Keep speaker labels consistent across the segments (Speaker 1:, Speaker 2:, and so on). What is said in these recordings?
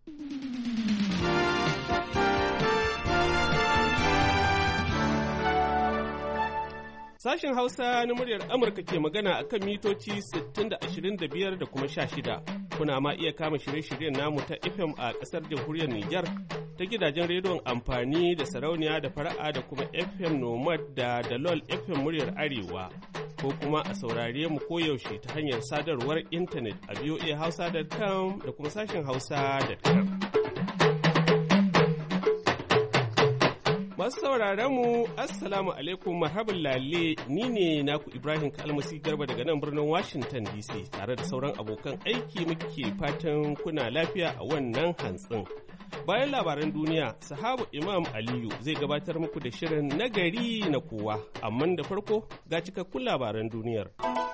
Speaker 1: Sashen Hausa na muryar Amurka ke magana a kan mitoci 60 da 25 da kuma 16. Kuna ma iya kama shirye-shiryen namu ta FM a ƙasar jamhuriyar Nijar ta gidajen rediyon amfani da sarauniya da fara'a da kuma FM Nomad da Dalol FM muryar Arewa. Ko kuma a saurare mu koyaushe ta hanyar sadarwar intanet a voahausa.com da kuma sashen hausa.com. Masu sauraron mu Assalamu alaikum marhaban lalle ni ne naku Ibrahim Kalmasi Garba daga nan birnin Washington DC tare da sauran abokan aiki muke fatan kuna lafiya a wannan hantsin. Bayan labaran duniya, sahabu Imam Aliyu zai gabatar muku da shirin nagari na kowa, amma da farko ga cikakkun labaran duniyar.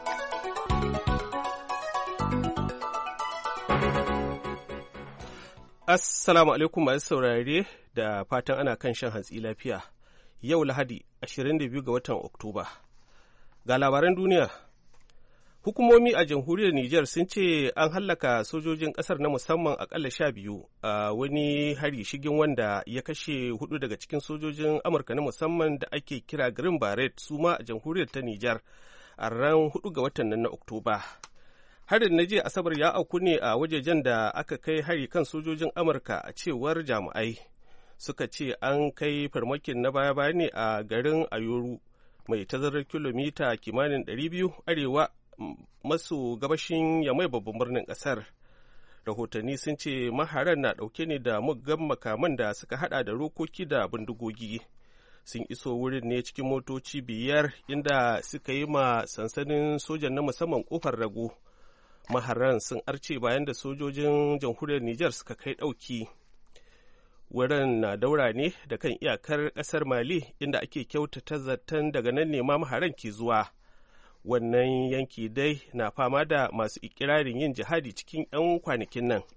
Speaker 1: Assalamu alaikum masu saurare da fatan ana kan shan hantsi lafiya. Yau Lahadi 22 ga watan Oktoba. Ga labaran duniya. Hukumomi a jamhuriyar Nijar sun ce an hallaka sojojin ƙasar na musamman akalla 12 a wani hari shigin wanda ya kashe 4 daga cikin sojojin Amurka na musamman da ake kira Green Beret su ma a jamhuriyar ta Nijar a ran 4 ga watan nan na Oktoba. Harin na jiya Asabar ya auku ne a wajejen da aka kai hari kan sojojin Amurka a cewar jami'ai. Suka ce an kai farmakin na baya-baya ne a garin Ayoru mai tazarar kilomita kimanin 200 arewa maso gabashin Yamai babban birnin ƙasar. Rahotanni sun ce maharan na ɗauke ne da muggan makaman da suka hada da rokoki da bindigogi. Sun iso wurin ne cikin motoci 5 inda suka yi ma sansanin sojan na musamman ƙofar rago. Maharan sun arce bayan da sojojin jamhuriyar Nijar suka kai ɗauki. Wurin na daura ne da kan iyakar ƙasar Mali inda ake kyautata zaton daga nan ne ma maharan ke zuwa. Wannan yanki dai na fama da masu ikirarin yin jihadi cikin 'yan kwanakin nan.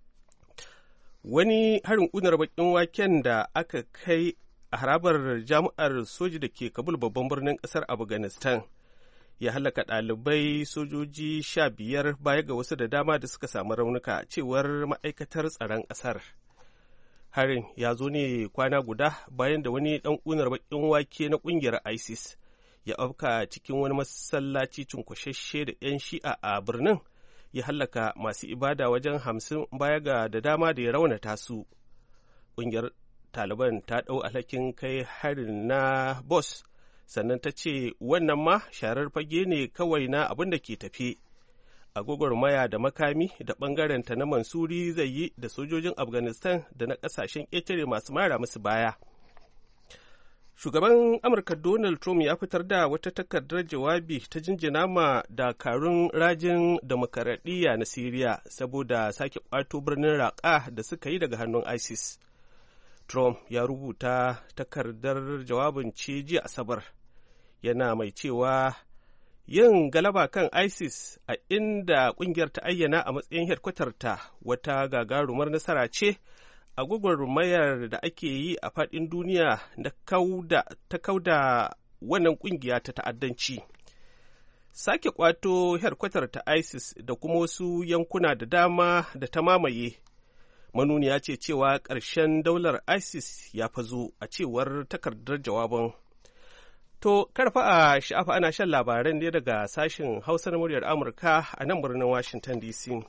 Speaker 1: Wani harin ƙunar baƙin waken da aka kai a harabar jami'ar soji da ke Kabul babban birnin ƙasar Afghanistan ya halaka ɗalibai sojoji 15 baya ga wasu da dama da suka samu raunuka cewar ma'aikatar tsaron ƙasar. Harin ya zo ne kwana guda bayan da wani ɗan ƙunar baƙin wake na ƙungiyar ISIS ya afka cikin wani masallaci cunkushashe da 'yan shi'a a birnin ya hallaka masu ibada wajen 50 baya ga da dama da ya raunata su. Ƙungiyar Taliban ta ɗau alhakin kai harin na Bos sannan ta ce wannan ma sharar fage ne kawai na abin da ke tafe. A gwagwarmaya da makami da ɓangarenta na Mansuri zai yi da sojojin Afghanistan da na ƙasashen ƙetare masu mara musu baya. Shugaban Amurka Donald Trump ya fitar da wata takardar jawabi ta jinjina ma dakarun rajin demokaradiyya na Siriya saboda sake ƙwato birnin Raqqa da suka yi daga hannun ISIS. Trump ya rubuta takardar jawabin ce jiya Asabar. Yana mai cewa yin galaba kan ISIS a inda ƙungiyar ta ayyana a matsayin hedkwatarta wata gagarumar nasara ce a gwagwarmayar da ake yi a faɗin duniya ta kauda wannan ƙungiya ta ta'addanci. Sake ƙwato hedkwatar ta ISIS da kuma wasu yankuna da dama da ta mamaye manuniya ce cewa ƙarshen daular ISIS ya fazo a cewar takardar jawabin. To, karfa a sha'afa ana shan labaran ne daga sashen Hausa na muryar Amurka a nan birnin Washington DC.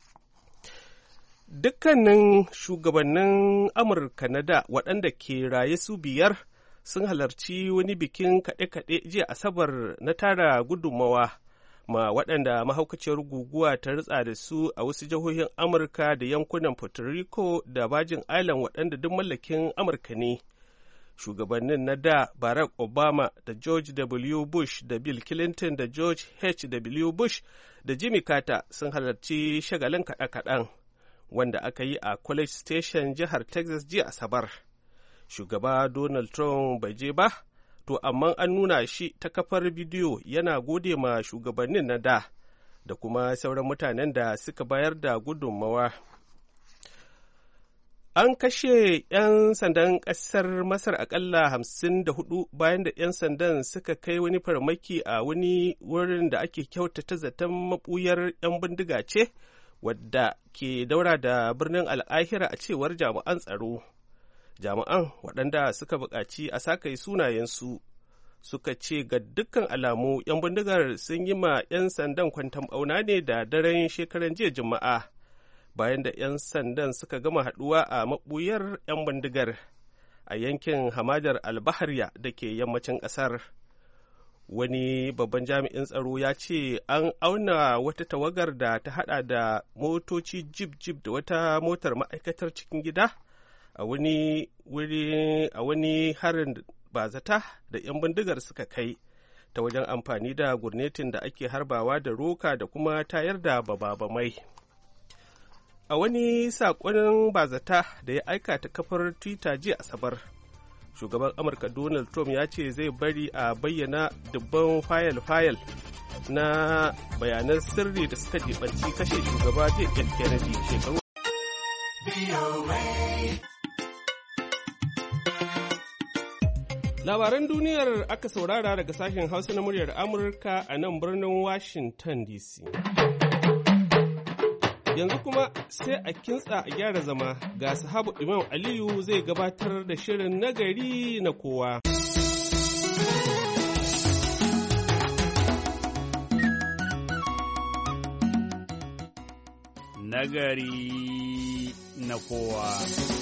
Speaker 1: Dukkanin shugabannin Amurka na da waɗanda ke raye su 5 sun halarci wani bikin kaɗe-kaɗe jiya Asabar na tara gudunmawa ma waɗanda mahaukaciyar guguwa ta ritsa da su a wasu jihohin Amurka da yankunan Puerto Rico da Virgin Island waɗanda duk mallakin Amurka ne. Shugabannin na da Barack Obama da George W. Bush da Bill Clinton da George H. W. Bush da Jimmy Carter sun halarci shagalin kaɗe-kaɗen wanda aka yi a College Station jihar Texas jiya Asabar. Shugaba Donald Trump bai je ba, to amma an nuna shi ta kafar bidiyo yana gode ma shugabannin na da kuma sauran mutanen da suka bayar da gudunmawa. An kashe 'yan sandan ƙasar Masar aƙalla 54 bayan da 'yan sandan suka kai wani farmaki a wani wurin da ake kyautata zaton maɓuyar 'yan bindiga ce wadda ke daura da birnin Al'ahira a cewar jami'an tsaro. Jami'an waɗanda suka buƙaci a sakai sunayensu suka ce ga dukkan alamu 'yan bindigar sun yi ma 'yan sandan kwanton ɓauna ne da daren shekaran jiya Juma'a bayan da 'yan sandan suka gama haɗuwa a maɓuyar 'yan bindigar a yankin hamadar Albahariya da ke yammacin ƙasar. Wani babban jami'in tsaro ya ce an auna wata tawagar da ta haɗa da motoci jib da wata motar ma'aikatar cikin gida a wani harin bazata da 'yan bindigar suka kai ta wajen amfani da gurnetin da ake harbawa da roka da kuma tayar da bababamai. A wani saƙonin bazata da ya aika ta kafar Twitter jiya Asabar, shugaban Amurka Donald Trump ya ce zai bari a bayyana dubban fayil-fayil na bayanan sirri da suka jibanci kashe shugaba John F. Kennedy shekaru. Labaran duniyar aka saurara daga sashen Hausa na muryar Amurka a nan birnin Washington DC. Yanzu kuma sai a kintsa a gyara zama ga sahabu Imam Aliyu zai gabatar da shirin nagari na kowa.
Speaker 2: Nagari na kowa.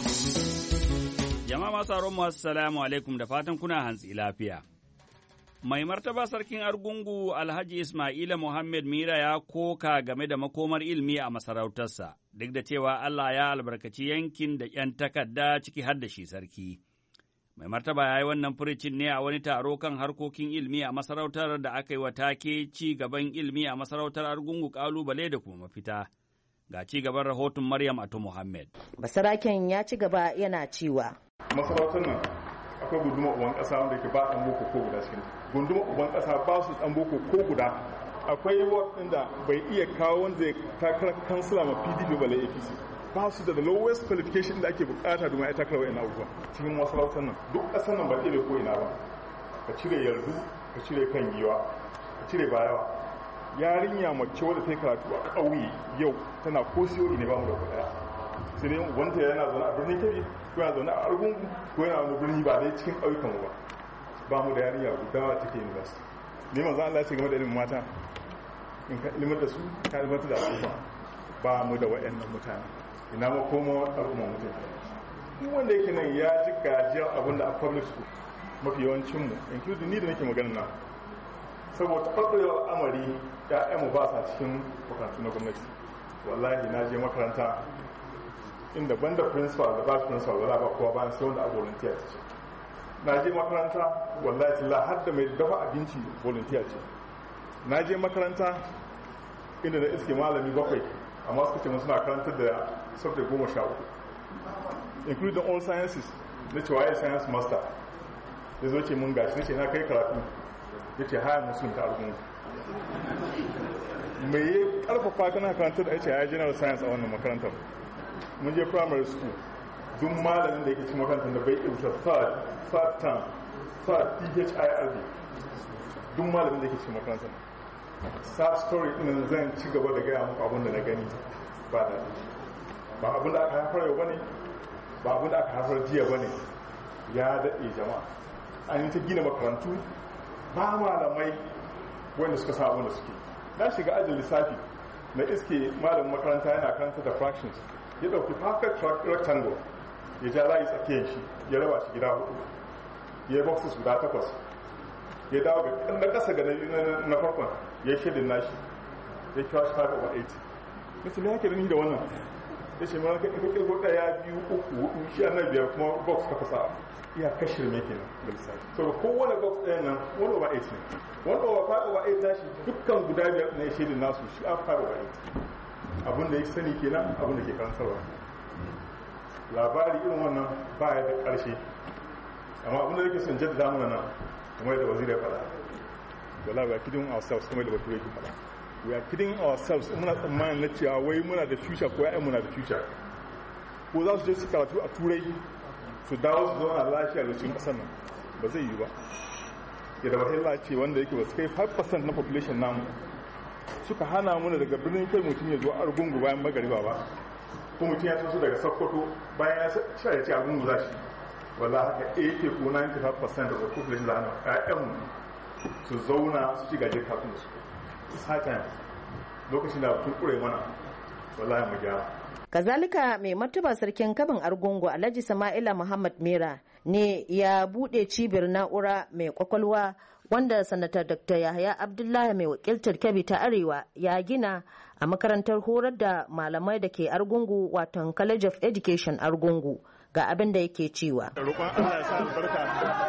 Speaker 2: Jama'a masu assalamu alaikum da fatan kuna hantsi lafiya. Mai martaba sarkin Argungu Alhaji Ismaila Muhammad Mira ya koka game da makomar ilmi a masarautarsa, duk da cewa Allah ya albarkaci yankin da ‘yan takarda ciki har da shi sarki. Mai martaba ya yi wannan furicin ne a wani taro kan harkokin ilmi a masarautar da aka yi wa take ci gaban ilmi a masarautar Argungu ƙalubale da kuma mafita. Ga ci gaban rahoton Maryam Ato Muhammad.
Speaker 3: Basaraken ya ci gaba yana cewa.
Speaker 4: Masarautar nan akwai gunduma uban ƙasa wanda ke ba ɗan boko ko guda cikin gunduma uban ƙasa ba su ɗan boko ko guda. Akwai ward da bai iya kawo wanda ya takarar kansila ma PDP bale APC. Ba su da lowest qualification da ake bukata domin ya takarar wa'in abubuwa cikin masarautar nan. Duk ƙasar nan ba ɗaya ko ina ba. Ka cire yardu, ka cire kan giwa, ka cire bayawa. Yarinya mace wadda ta yi karatu a ƙauye yau tana ko siyo ne ba mu da kuɗaya. Sai dai wanda yana zaune a birnin Kebbi ko yana zaune a Argungu ko yana wani birni ba dai cikin ƙauyukan ba. Ba mu da yarinya guda take university. Ne manzo Allah ya ce game da ilimin mata in ka ilimar da su ka ilimar da al'umma. Ba mu da waɗannan mutane. Ina ma koma al'umma mutane. Duk wanda yake nan ya ji gajiyar abin da a public school mafi yawancin mu including ni da nake magana nan. Saboda ɓarɓarewar amari ‘ya'yanmu ba sa cikin makarantu na gwamnati. Wallahi na je makaranta inda banda principal da vice principal wala ba kowa bayan sai wanda a volunteer ce. Na je makaranta wallahi tilla har da mai dafa abinci volunteer ce. Na je makaranta inda na iske malami 7 amma suka ce mun suna karantar da subject 13 including all sciences na cewa ya science master ya zo ce mun gashi ce na kai karatu ya ce haya musulun ta Argungu. Mai ya karfafa kana karantar da ya general science a wannan makarantar. Mun je primary school duk malamin da yake cikin makarantar da bai wuce third term PHIRD duk malamin da yake cikin makarantar. Sad story ɗin zan ci gaba da gaya muku abin da na gani ba da ba abin da aka haifar yau bane ba abin da aka haifar jiya bane ya daɗe jama'a. An yi ta gina makarantu ba malamai wanda suka sa abin da suke. Na shiga ajin lissafi na iske malamin makaranta yana karanta da fractions ya dauki perfect rectangle ya ja layi tsakiyar shi ya raba shi gida 4 ya yi boxes guda 8 ya dawo ga na kasa ga na farkon ya yi shedin nashi ya kira shi 5/8 mutum ya ke da wannan ya ce mara kai kirgo 1 2 3 4 shi annan 5 kuma box ka kasa iya kashir mai kenan da lissafi so kowane box ɗayan nan 1/8 ne 1/5/8 tashi dukkan guda 5 na shedin nasu shi a 5/8 abin da ya sani kenan abin da ke karantarwa labari irin wannan ba ya da ƙarshe amma abin da yake son jaddada mana nan kuma yadda wazira ya faɗa wala we are kidding ourselves kuma yadda bature yake faɗa we are kidding ourselves muna tsammanin na cewa wai muna da future ko ya'yan muna da future ko za su je su karatu a turai su dawo su zauna lafiya da cikin ƙasar nan ba zai yi ba yadda wahila ce wanda yake ba su kai 5% na population namu suka hana mana daga birnin kai mutum ya zo Argungu bayan magariba ba, ko mutum ya taso daga Sokoto bayan ya ce Argungu za shi, wallahi haka 80 ko 95% of the population da ana ƴaƴan su zauna su ci gaje kafin su satan lokacin da tun kure mana, wallahi mu gyara.
Speaker 3: Kazalika mai martaba sarkin kabin Argungu Alhaji Sama'ila Muhammad Mera ne ya bude cibiyar na'ura mai kwakwalwa wanda sanata Dr. Yahaya Abdullahi mai wakiltar Kebbi ta Arewa ya gina a makarantar horar da malamai da ke Argungu watan College of Education Argungu. Ga abin da yake cewa.
Speaker 4: Roƙon Allah ya sa albarka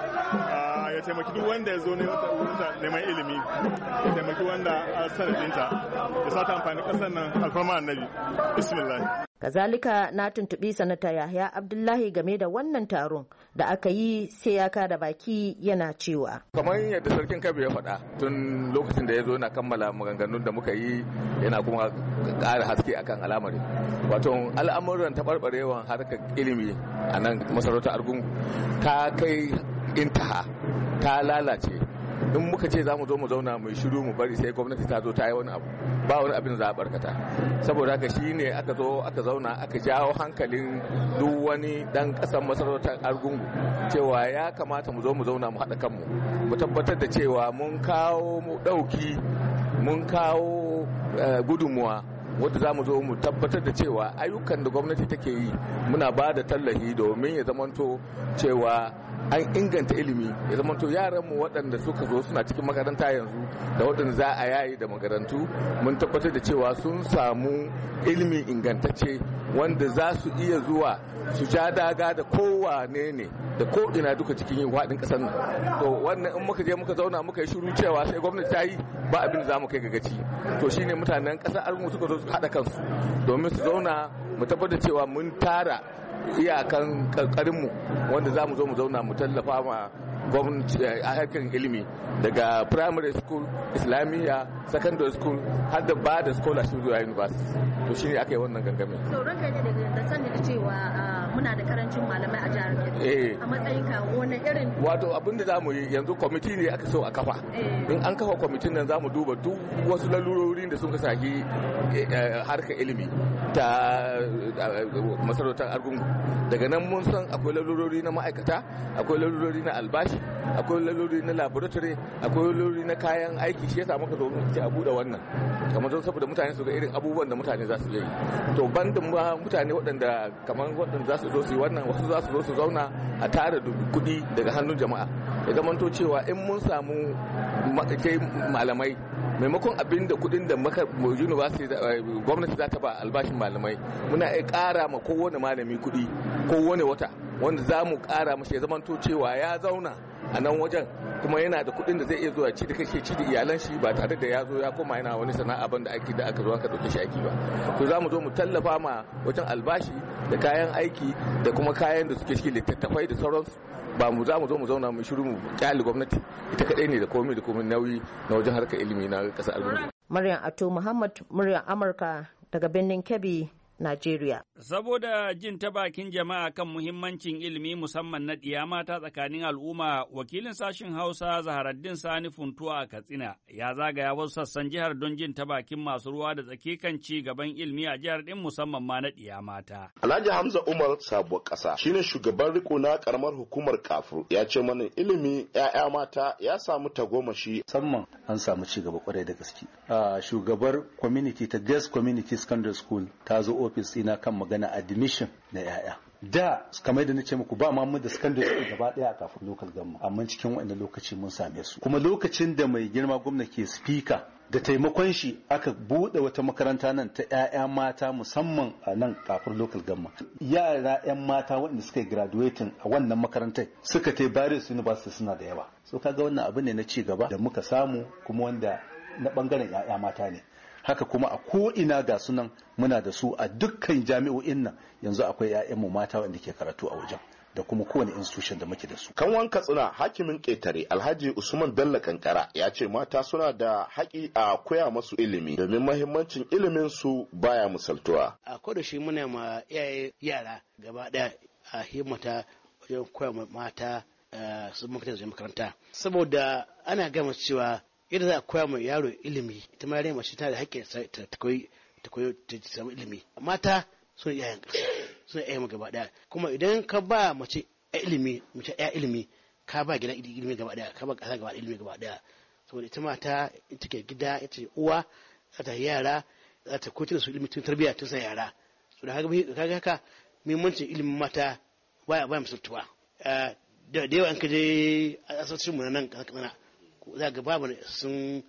Speaker 4: ya taimaki duk wanda ya zo neman ilimi, ya taimaki wanda a sanadinta ya sa ta amfani ƙasar nan alfarma annabi. Bismillah.
Speaker 3: Kazalika na tuntuɓi sanata Yahaya Abdullahi game da wannan taron da aka yi sai ya kada baki yana cewa.
Speaker 5: Kamar yadda sarkin Kebbi ya faɗa tun lokacin da ya zo na kammala maganganun da muka yi yana kuma ƙara haske akan al'amari. Wato al'amuran taɓarɓarewan harkar ilimi a nan masarautar Argungu ta kai intaha, ta lalace. In muka ce za mu zo mu zauna mai shiru mu bari sai gwamnati ta zo ta yi wani abu, ba wani abin za a barkata. Saboda haka shi ne aka zo aka zauna aka jawo hankalin duk wani dan ƙasar masarautar Argungu cewa ya kamata mu zo mu zauna mu haɗa kanmu, mu tabbatar da cewa mun kawo ɗauki, mun kawo gudunmuwa wadda za mu zo mu tabbatar da cewa ayyukan da gwamnati take yi muna ba da tallafi domin ya zamanto cewa an inganta ilimi, ya zamanto yaranmu waɗanda suka zo suna cikin makaranta yanzu da waɗanda za a yayi da makarantu mun tabbatar da cewa sun samu ilimi ingantacce wanda za su iya zuwa su ja daga da kowane ne da ko ina duka cikin yin faɗin ƙasar nan. To wannan in muka je muka zauna muka yi shiru cewa sai gwamnati ta yi ba abin da za mu kai gagaci. To shine mutanen ƙasar Argungu suka zo su haɗa kansu domin su zauna mu tabbatar cewa mun tara iyakan ƙarƙarinmu wanda za mu zo mu zauna mu tallafa ma gwamnati a harkar ilimi daga primary school, islamiyya, secondary school har da ba da scholarship zuwa university. To shine aka yi wannan gangamin.
Speaker 6: Sauran kai ne da sani da cewa muna da karancin malamai a jihar Kebbi. A matsayin ka wani irin
Speaker 5: wato abin da zamu yi yanzu kwamiti ne aka so a kafa. In an kafa kwamitin nan zamu duba duk wasu lalurorin da sun kasance harkar ilimi ta masarautar Argungu. Daga nan mun san akwai lalurori na ma'aikata, akwai lalurori na albashi, akwai lalurori na laboratory, akwai lalurori na kayan aiki. Shi yasa muka zo mu ci abu da wannan kamar don saboda mutane su ga irin abubuwan da mutane za su yi. To bandin ba mutane waɗanda kamar waɗanda za su zo su yi wannan, wasu za su zo su zauna a tara kuɗi daga hannun jama'a, ya zamanto cewa in mun samu malamai maimakon abin da kudin da university gwamnati za ta ba albashin malamai muna iya ƙara ma kowane malami kudi kowane wata wanda za mu ƙara mashi ya zamanto cewa ya zauna a nan wajen kuma yana da kuɗin da zai iya zuwa ci da kashe ci da iyalan shi ba tare da ya zo ya koma yana wani sana'a ban da aiki da aka zo aka ɗauke shi aiki ba. To za mu zo mu tallafa ma wajen albashi da kayan aiki da kuma kayan da suke cikin littattafai da sauransu. Ba mu za mu zo mu zauna mu shiru mu kyale gwamnati ita kadai ne da komai nauyi na wajen harkar ilimi na ƙasar Argungu.
Speaker 3: Maryam Ato Muhammad, muryar Amurka daga birnin Kebbi, Najeriya.
Speaker 2: Saboda jin ta bakin jama'a kan muhimmancin ilimi musamman na ɗiya mata tsakanin al'umma, wakilin sashen Hausa Zaharaddin Sani Funtuwa a Katsina ya zagaya wasu sassan jihar don jin ta bakin masu ruwa da tsaki kan ci gaban ilimi a jihar ɗin musamman ma na ɗiya mata.
Speaker 7: Alhaji Hamza Umar Sabuwar Ƙasa shine shugaban riko na karamar hukumar Kafur ya ce mana ilimi 'ya'ya mata ya samu tagomashi.
Speaker 8: Musamman an samu ci gaba kwarai da gaske. Shugabar community ta Guest Community Secondary School ta zo ofis ina kan magana admission na yaya. Da kamar da nace muku ba ma mu da secondary school gaba daya a kafin local government amma cikin wannan lokaci mun same su. Kuma lokacin da mai girma gwamna ke speaker da taimakon shi aka bude wata makaranta nan ta yaya mata musamman a nan kafin local government. Yara yan mata waɗanda suka graduating a wannan makarantar suka tai Bayero University suna da yawa. So kaga wannan abu ne na ci gaba da muka samu kuma wanda na bangaren yaya mata ne. Haka kuma a ko'ina ga sunan muna da su a dukkan jami'o'in nan yanzu akwai 'ya'yanmu mata wanda ke karatu a wajen da kuma kowane institution da muke da su.
Speaker 7: Kanwan Katsina hakimin ƙetare Alhaji Usman Bello Kankara ya ce mata suna da haƙi a koya masu ilimi domin mahimmancin ilimin su baya misaltuwa.
Speaker 9: A koda shi muna ma iyaye yara gaba ɗaya a himmata wajen koya mata su makaranta saboda ana gama cewa yadda za a koya ma yaro ilimi ita ma yare mace tana da haƙƙin ta koyi ta samu ilimi. Mata suna iyayen ƙasa, suna iyayen gaba ɗaya, kuma idan ka ba mace ilimi, mace ɗaya ilimi, ka ba gida ilimi gaba ɗaya, ka ba ƙasa gaba ilimi gaba ɗaya. Saboda ita mata ita ke gida, ita ce uwa, za ta yara, za ta koyar da su ilimi tun tarbiyya tun sa yara. So da haka muhimmancin ilimin mata baya misaltuwa. Da yawa an kaje a asashin mu nan kana za ga babu sun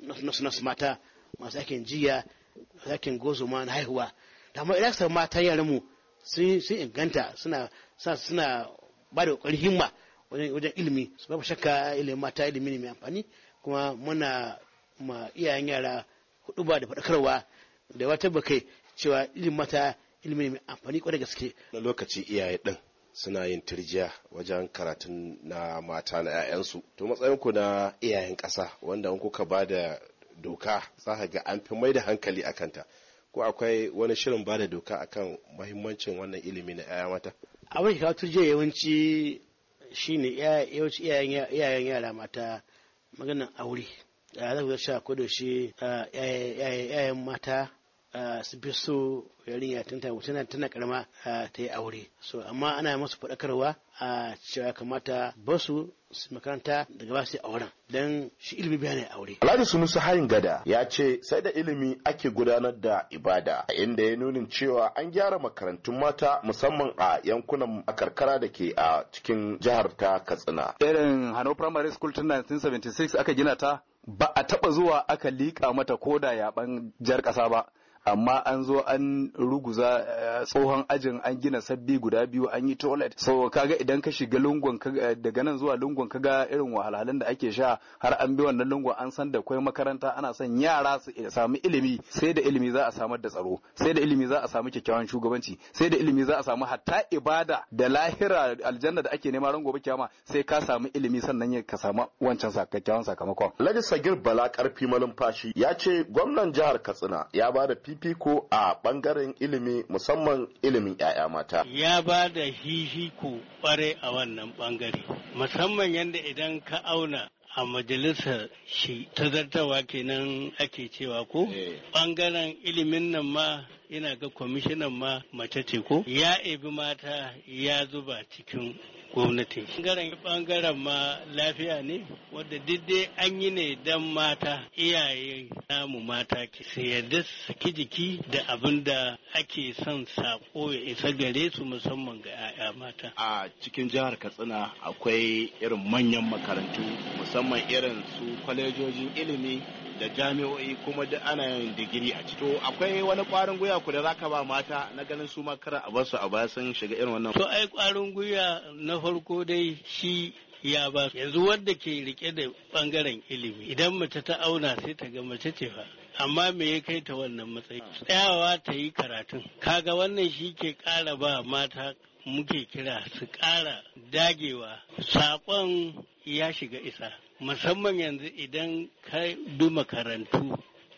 Speaker 9: mata masu aikin jiya, aikin gozo ma na haihuwa. Da amma idan ka mata yaran mu sun inganta suna ba da ƙoƙarin himma wajen ilimi. Su babu shakka ilimin mata ilimi ne mai amfani, kuma muna ma iyayen yara hudu ba da faɗakarwa da wata bakai cewa ilimin mata ilimi ne mai amfani kwarai gaske.
Speaker 10: Na lokaci iyaye din suna yin turjiya wajen karatun na mata na 'ya'yansu. To matsayinku na iyayen ƙasa wanda in kuka ba da doka za ka ga an fi mai da hankali a kanta, ko akwai wani shirin ba da doka akan mahimmancin wannan ilimi na 'ya'ya mata?
Speaker 9: Abin da turjiya yawanci shine yawanci iyayen yara mata maganan aure. Da za ku sha ko da shi iyayen mata su fi so yarinya tana karama ta yi aure. So amma ana masu faɗakarwa a cewa kamata ba su makaranta daga ba su auren, don shi ilimi biya ne aure.
Speaker 7: Alhaji Sunusi Hayin Gada ya ce sai da ilimi ake gudanar da ibada, inda ya nunin cewa an gyara makarantun mata musamman a yankunan karkara da ke a cikin jihar ta Katsina.
Speaker 11: Irin Hano Primary School tun 1976 aka gina ta, ba a taɓa zuwa aka liƙa mata koda yaɓan jar ƙasa ba. Amma an zo an ruguza tsohon ajin, an gina sabbi guda biyu, an yi toilet. So kaga idan ka shiga lungun daga nan zuwa lungun kaga irin wahalhalun da ake sha, har an bi wannan lungun an san da kwai makaranta, ana son yara su samu ilimi. Sai da ilimi za a samar da tsaro, sai da ilimi za a samu kyakkyawan shugabanci, sai da ilimi za a samu hatta ibada da lahira aljanna da ake nema ran gobe kiyama, sai ka samu ilimi sannan ka samu wancan kyakkyawan sakamakon.
Speaker 7: Alhaji Sagir Bala Karfi Malumfashi ya ce gwamnan jihar Katsina ya ba da fifiko a bangaren ilimi, musamman ilimin 'ya'ya mata.
Speaker 12: Ya ba da hihiko kware a wannan bangare, musamman yadda idan ka auna a majalisar shi ta zartawa kenan ake cewa ko bangaren ilimin nan ma ina ga kwamishinan ma mace ce ko ya ebi mata ya zuba cikin gwamnati. Bangaren ma lafiya ne wadda diddai an yi ne don mata, iyaye namu mata su yarda su saki jiki da abin da ake son sako ya isa gare su, musamman ga 'ya'ya mata.
Speaker 13: A cikin jihar Katsina akwai irin manyan makarantu, musamman irin su kwalejojin ilimi da jami'o'i, kuma da ana yin digiri a ciki. To akwai wani ƙwarin gwiwa ku da zaka ba mata na ganin su makara a basu a baya sun shiga irin wannan?
Speaker 12: To ai ƙwarin gwiwa na farko dai shi ya ba yanzu wadda ke rike da bangaren ilimi, idan mace ta auna sai ta ga mace ce fa, amma me ya kai ta wannan matsayi? Tsayawa ta yi karatun. Kaga wannan shi ke ƙara ba mata, muke kira su ƙara dagewa. Saƙon ya shiga isa, musamman yanzu idan ka bi makarantu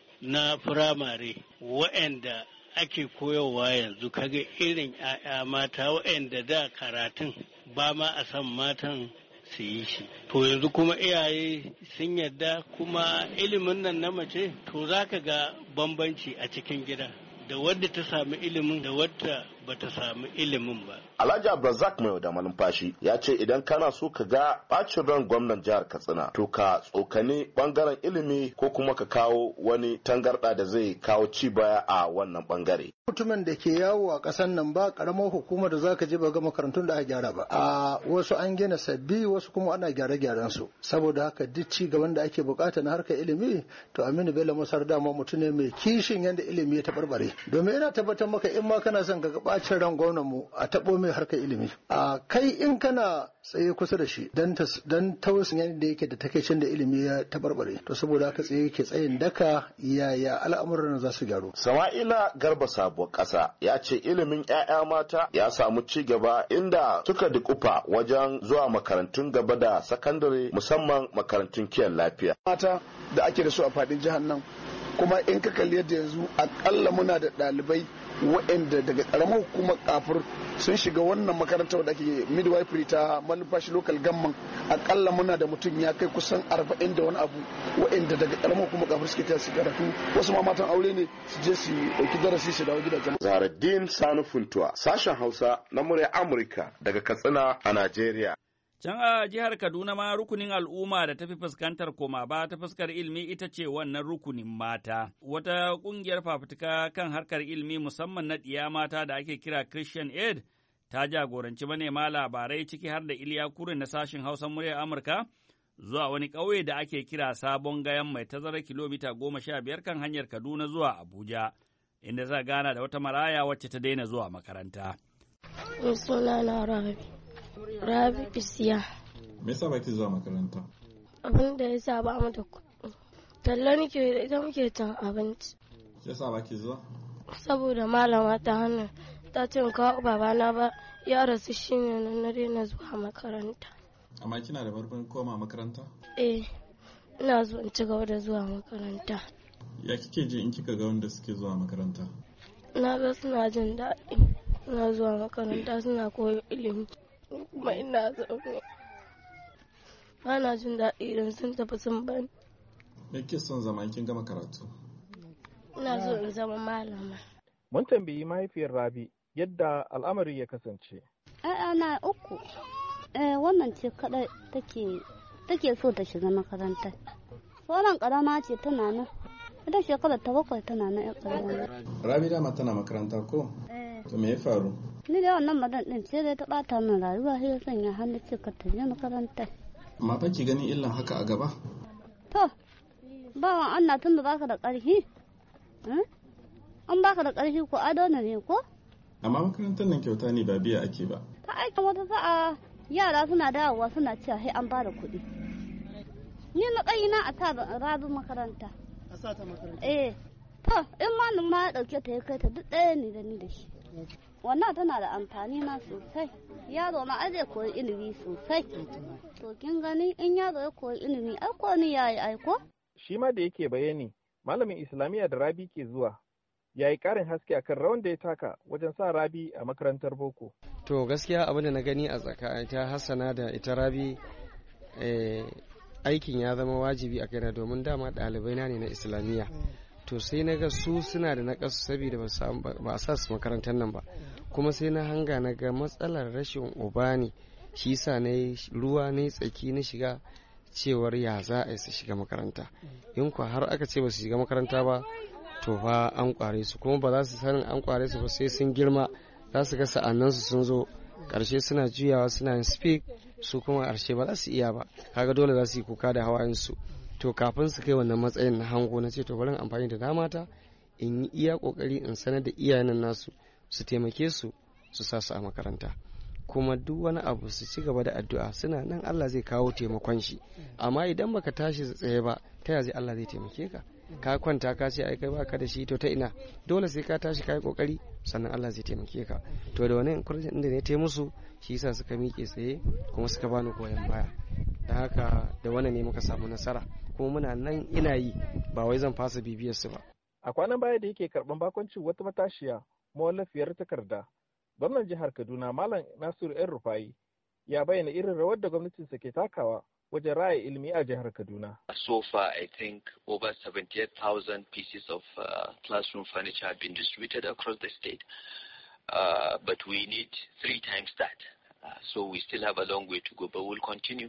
Speaker 12: na firamare waɗanda ake koyarwa yanzu, kaga irin 'ya'ya mata waɗanda da karatun ba ma a san matan su yi shi. To yanzu kuma iyaye sun yarda, kuma ilimin nan na mace, to za ka ga bambanci a cikin gida da wadda ta sami ilimin da wadda bata samu ilimin ba.
Speaker 7: Alhaji Abdulrazak mai da malumfashi ya ce idan kana so ka ga bacin ran gwamnan jihar Katsina, to ka tsokani bangaren ilimi ko kuma ka kawo wani tangarda da zai kawo ci baya a wannan bangare.
Speaker 14: Mutumin da ke yawo a ƙasar nan ba karamar hukumar da zaka je ba ga makarantun da aka gyara ba. A wasu an gina sabbi, wasu kuma ana gyare-gyaren su. Saboda haka duk ci gaban da ake bukata na harkar ilimi, to Aminu Bello Masar dama mutum ne mai kishin yadda ilimi ya tabarbare. Domin yana tabbatar maka in ma kana son ka ga bacin ran gwamnan mu a tabo mai harkar ilimi, a kai in kana tsaye kusa da shi dan tausin yadda yake da takeicin da ilimi ya tabarbare, to saboda haka tsaye yake tsayin daka yaya al'amuran za su gyaru.
Speaker 7: Sama'ila Garba Sabuwar Ƙasa ya ce ilimin 'ya'ya mata ya samu ci gaba, inda suka dukufa wajen zuwa makarantun gaba da sakandare, musamman makarantun kiwon lafiya.
Speaker 15: Mata da ake da su a faɗin jihar nan, kuma in ka kalli yadda yanzu akalla muna da ɗalibai waɗanda daga ƙaramar hukumar kafur sun shiga wannan makarantar da ake midwifery ta manufashi local gamman akalla muna da mutum ya kai kusan 40 da wani abu waɗanda daga ƙaramar hukumar kafur suke ta su karatu wasu ma matan aure ne su je su ɗauki darasi su dawo gidajen.
Speaker 7: Zaharaddin Sani Funtuwa, sashen Hausa na murya Amurka daga Katsina a Najeriya.
Speaker 2: Can a jihar Kaduna ma rukunin al'umma da tafi fuskantar koma ba ta fuskar ilimi ita ce wannan rukunin mata. Wata ƙungiyar fafutuka kan harkar ilimi musamman na ɗiya mata da ake kira Christian Aid ta jagoranci manema labarai ciki har da Iliya Kure na sashen Hausa muryar Amurka zuwa wani ƙauye da ake kira Sabon Gayan mai tazarar kilomita 15 kan hanyar Kaduna zuwa Abuja, inda za gana da wata maraya wacce ta daina zuwa makaranta.
Speaker 16: Rabi Isiya.
Speaker 17: Me yasa baki zuwa makaranta?
Speaker 16: Abin da yasa ba mu da kuɗi. Talla nake da ita muke cin abinci.
Speaker 17: Yasa baki zuwa?
Speaker 16: Saboda malama ta hannu ta ce kawo babana ba ya rasu shine nan na daina zuwa makaranta.
Speaker 17: Amma kina da marmarin koma makaranta?
Speaker 16: Ina so in ci gaba da zuwa makaranta.
Speaker 17: Ya kike ji in kika ga wanda suke zuwa makaranta?
Speaker 16: Na ga suna jin daɗi. Suna zuwa makaranta suna koyo ilimi. Kuma ina zaune ba na jin daɗi idan sun tafi sun bani.
Speaker 17: Me ke son zama in kin gama karatu?
Speaker 16: Ina so in zama malama.
Speaker 1: Mun tambayi mahaifiyar Rabi yadda al'amari ya kasance.
Speaker 18: Ana uku. Wannan ce kadai take so ta shiga makaranta. Sauran karama ce tana nan. Ita shekarar ta 7 tana nan karama.
Speaker 17: Rabi dama tana makaranta ko? To me ya faru?
Speaker 18: Ni da wannan madan din ce dai ta bata min rayuwa sai ya sanya hannu ce ka ta je makaranta.
Speaker 17: Amma fa ki gani illan haka a gaba?
Speaker 18: To, bawan Allah tun da baka da ƙarfi? An baka da ƙarfi ko ado ne ko?
Speaker 17: Amma makarantar nan kyauta ne ba biya ake ba.
Speaker 18: Ta aikin wata sa'a yara suna dawowa suna cewa sai an bada kuɗi. Ni matsayina a ta rabin makaranta.
Speaker 9: A sa ta makaranta?
Speaker 18: To, in ma ma ya ɗauke ta ya kai ta duk ɗaya ne da ni da shi. Wannan tana da amfani ma sosai. Yaro ma zai koyi ilimi sosai. To kin gani in yaro ya koyi ilimi ai ko ni yayi aiko?
Speaker 1: Shi ma da yake bayani malamin Islamiyya da Rabi ke zuwa ya yi ƙarin haske akan rawan da ya taka wajen sa Rabi a makarantar boko.
Speaker 19: To gaskiya abin da na gani a tsakanin ta Hassana da ita Rabi aikin ya zama wajibi a kaina domin dama ɗalibai na ne na Islamiyya. To sai na ga su suna da naƙasu saboda ba a sa su makarantar nan ba, kuma sai na hanga na ga matsalar rashin uba ne, shi sa na yi ruwa na yi tsaki na shiga cewar ya za a yi su shiga makaranta. In kuwa har aka ce ba su shiga makaranta ba to fa an kware su, kuma ba za su sanin an kware su ba sai sun girma, za su ga sa'annansu sun zo ƙarshe suna juyawa suna yin speak, su kuma ƙarshe ba za su iya ba, kaga dole za su yi kuka da hawayensu. To kafin su kai wannan matsayin na hango na ce to bari amfani da damata in yi iya kokari in sanar da iyayen nasu su taimake su su sa su a makaranta, kuma duk wani abu su ci gaba da addu'a, suna nan Allah zai kawo taimakon shi. Amma idan baka tashi tsaye ba ta yaya zai Allah zai taimake ka? Ka kwanta ka ce ai kai baka da shi, to ta ina? Dole sai ka tashi kai kokari sannan Allah zai taimake ka. To da wani encouragement da ne ta musu shi yasa suka miƙe tsaye kuma suka bani goyon baya. Da haka da wannan ne muka samu nasara, kuma muna nan ina yi, ba wai zan fasa bibiyar su ba.
Speaker 1: A kwanan baya da yake karban bakoncin wata matashiya mawallafiyar takarda, gwamnan jihar Kaduna Malam Nasiru ‘yan Rufai ya bayyana irin rawar da gwamnatinsa ke takawa wajen raya ilimi a jihar Kaduna.
Speaker 20: So far, I think over 78,000 pieces of classroom furniture have been distributed across the state, but we need 3 times that. So we still have a long way to go, but we'll continue.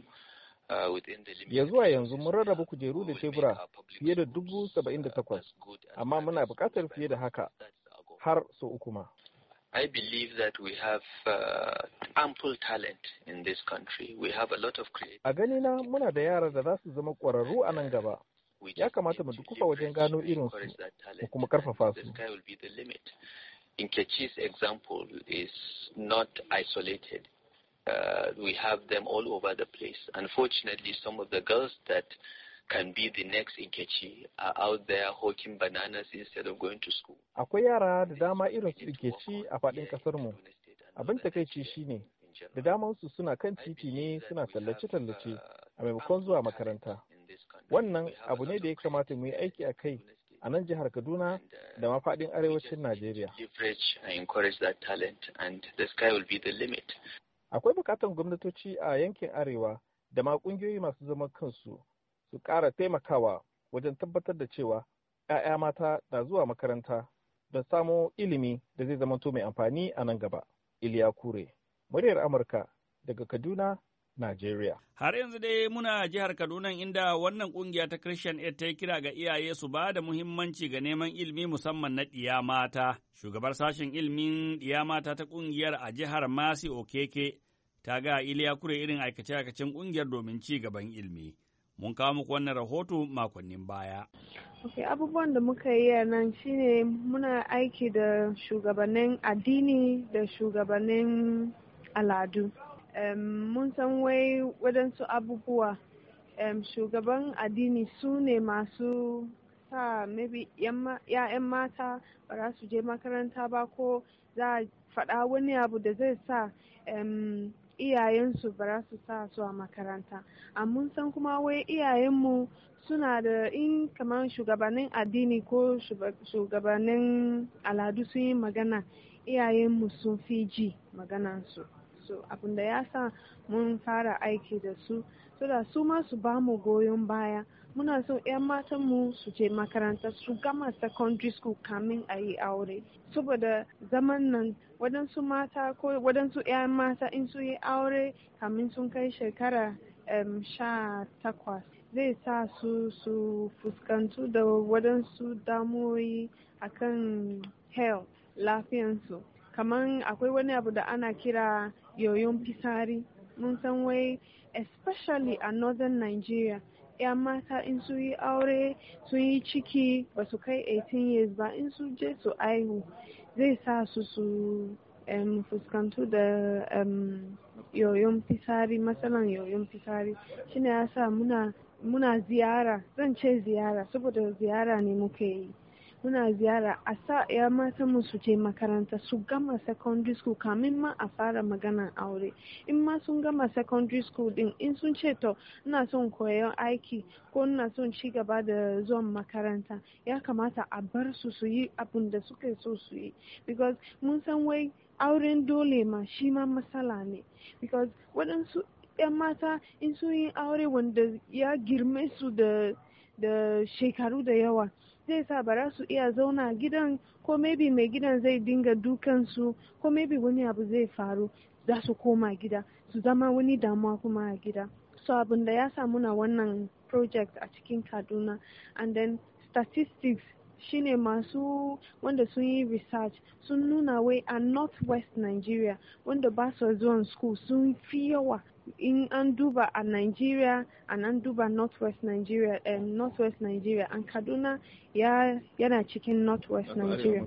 Speaker 1: Ya zuwa yanzu mun rarraba kujeru da tebura fiye da 78,000, amma muna buƙatar fiye da haka har sau 3 ma.
Speaker 20: I believe that we have ample talent in this country. We have a lot of creativity.
Speaker 1: A gani na muna da yara da za su zama ƙwararru a nan gaba. Ya kamata mu dukufa wajen gano irin su mu kuma karfafa su.
Speaker 20: Nkechi's example is not isolated. We have them all over the place. Unfortunately, some of the girls that can be the next Nkechi are out there hawking bananas instead of going to school.
Speaker 1: Akwai yara da dama irin su Nkechi a faɗin ƙasar mu. Abin takeici shine da daman su suna kan titi ne suna tallace-tallace a maimakon zuwa makaranta. Wannan abu ne da ya kamata mu yi aiki a kai
Speaker 21: a nan jihar Kaduna da mafaɗin arewacin Najeriya. Akwai bukatar gwamnatoci a yankin arewa da ma ƙungiyoyi masu zaman kansu su ƙara taimakawa wajen tabbatar da cewa 'ya'ya mata na zuwa makaranta don samo ilimi da zai zamanto mai amfani a nan gaba. Iliya Kure, muryar Amurka daga Kaduna, Najeriya.
Speaker 2: Har yanzu dai muna jihar Kaduna inda wannan kungiya ta Christian Aid ta yi kira ga iyaye su ba da muhimmanci ga neman ilimi musamman na ɗiya mata. Shugabar sashen ilimin ɗiya mata ta kungiyar a jihar Masi Okeke ta ga Iliya Kure irin aikace-aikacen kungiyar domin ci gaban ilimi. Mun kawo muku wannan rahoto makonnin baya.
Speaker 22: Okay, abubuwan da muka yi nan shine muna aiki da shugabannin addini da shugabannin al'adu. Mun san wai waɗansu abubuwa shugaban addini su ne masu sa maybe ya'yan mata ba za su je makaranta ba, ko za a faɗa wani abu da zai sa iyayensu ba za su sa su a makaranta. Mun san kuma wai iyayenmu suna da, in kamar shugabannin addini ko shugabannin al'adu sun yi magana, iyayenmu sun fi ji maganansu. So abin da ya sa mun fara aiki da su, so da su ma su ba mu goyon baya. Muna so 'yan matanmu su je makaranta, su gama secondary school kamin a yi aure. Saboda zaman nan waɗansu mata ko waɗansu 'yan mata in su yi aure kamin sun kai shekara 18 zai sa su fuskantu da waɗansu damuwoyi akan health, lafiyansu. Kamar akwai wani abu da ana kira yoyon fitsari. Mun san wai especially a northern Nigeria, 'yan mata in su yi aure sun yi ciki ba su kai 18 years ba, in su je su aihu zai sa su fuskantu da yoyon fitsari, matsalan yoyon fitsari. Shine ya sa muna ziyara, zan ce ziyara saboda ziyara ne muke yi. Muna ziyara a sa 'yan matan mu su je makaranta, su gama secondary school kamin ma a fara maganan aure. In ma sun gama secondary school din, in sun ce to ina son koyon aiki ko ina son ci gaba da zuwan makaranta, ya kamata a bar su yi abin da suke so su yi, because mun san wai auren dole ma shi ma matsala ne, because waɗansu 'yan mata in sun yi aure wanda ya girme su da shekaru da yawa, zai sa ba za su iya zauna gidan, ko maybe mai gidan zai dinga dukansu, ko maybe wani abu zai faru, za su koma gida su zama wani damuwa kuma a gida. So abin da ya sa muna wannan project a cikin Kaduna. And then statistics shine masu wanda sun yi research sun nuna wai a northwest Nigeria wanda ba su zuwan school sun fi yawa. In an duba a Nigeria and an duba northwest Nigeria and Kaduna yana cikin northwest Nigeria.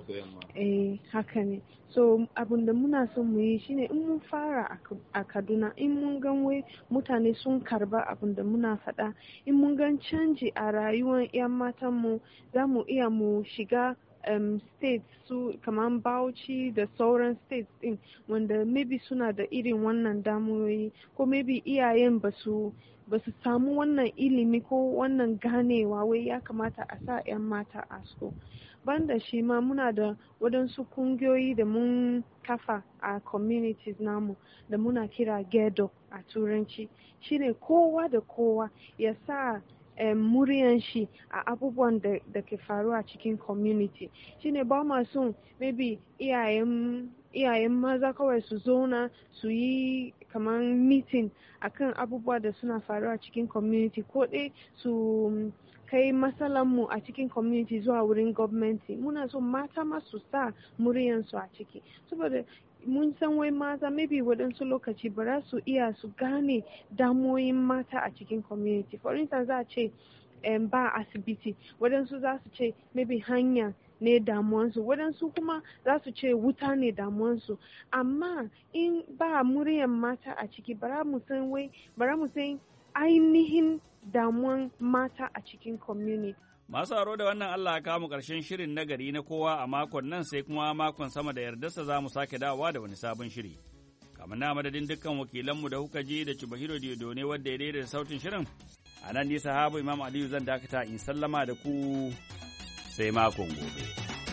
Speaker 22: Haka ne. So abinda muna son mu yi shine in mun fara a Kaduna, in mun gan wai mutane sun karba abinda muna faɗa, in mun gan canji a rayuwar 'yan matan mu, za mu iya mu shiga states su kamar Bauchi da sauran states din wanda maybe suna da irin wannan damuwoyi, ko maybe iyayen ba su samu wannan ilimi ko wannan ganewa wai ya kamata a sa 'yan mata a school. Banda shi ma muna da waɗansu kungiyoyi da mun kafa a communities namu da muna kira GEDO a turanci, shine kowa da kowa ya sa muryan shi a abubuwan da ke faruwa cikin community. Shine ba ma son maybe iyayen maza kawai su zauna su yi kamar meeting akan abubuwa da suna faruwa cikin community, ko dai su kai mu a cikin community zuwa wurin gwamnati. Muna so mata ma su sa muryansu a ciki, saboda mun san wai mata maybe waɗansu lokaci ba za su iya su gane damuwoyin mata a cikin community. For instance, za a ce ba asibiti, waɗansu za su ce maybe hanya ne damuwansu, waɗansu kuma za su ce wuta ne damuwansu. Amma in ba muryan mata a ciki, bara mu san ainihin damuwan mata a cikin community.
Speaker 2: Masu haro da wannan Allah ya kawo ƙarshen shirin nagari na kowa a makon nan, sai kuma makon sama da yardarsa za mu sake dawowa da wani sabon shiri. Kamar na madadin dukkan wakilanmu da kuka ji da Chubahiro Diodo ne wadda ya daidaita sautin shirin. A nan ni sahabu Imam Aliyu zan dakata in sallama da ku sai makon gobe.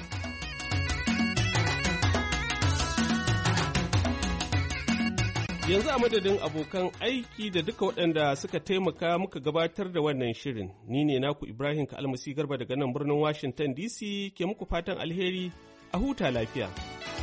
Speaker 1: Yanzu a madadin abokan aiki da duka waɗanda suka taimaka muka gabatar da wannan shirin, ni ne naku Ibrahim Kalmasi Garba daga nan birnin Washington DC ke muku fatan alheri a huta lafiya.